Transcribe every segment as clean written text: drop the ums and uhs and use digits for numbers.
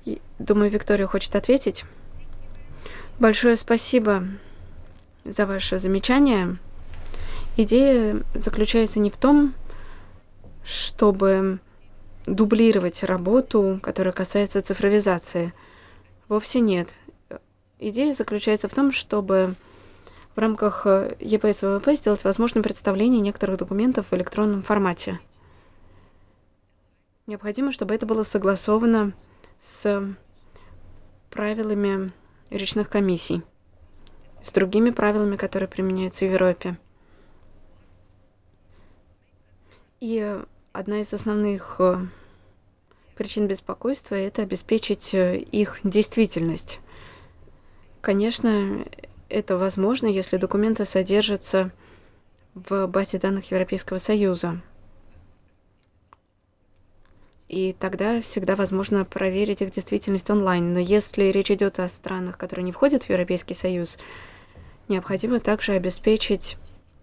Думаю, Виктория хочет ответить. Большое спасибо за ваше замечание. Идея заключается не в том, чтобы дублировать работу, которая касается цифровизации. Вовсе нет. Идея заключается в том, чтобы в рамках ЕПС ВВП сделать возможным представление некоторых документов в электронном формате. Необходимо, чтобы это было согласовано с правилами речных комиссий, с другими правилами, которые применяются в Европе. И одна из основных причин беспокойства – это обеспечить их действительность. Конечно, это возможно, если документы содержатся в базе данных Европейского Союза. И тогда всегда возможно проверить их действительность онлайн. Но если речь идет о странах, которые не входят в Европейский Союз, необходимо также обеспечить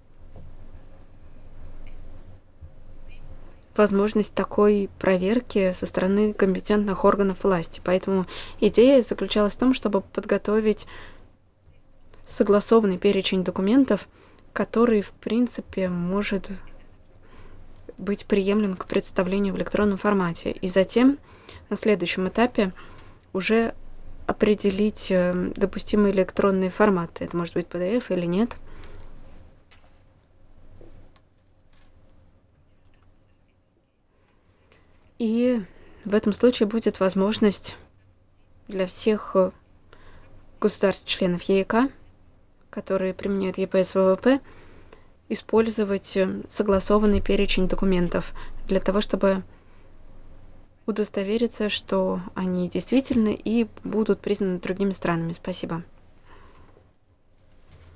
возможность такой проверки со стороны компетентных органов власти. Поэтому идея заключалась в том, чтобы подготовить согласованный перечень документов, который, в принципе, может быть приемлем к представлению в электронном формате. И затем, на следующем этапе, уже определить допустимые электронные форматы. Это может быть PDF или нет. И в этом случае будет возможность для всех государств-членов ЕЭК, которые применяют ЕПС ВВП, использовать согласованный перечень документов для того, чтобы удостовериться, что они действительны и будут признаны другими странами. Спасибо.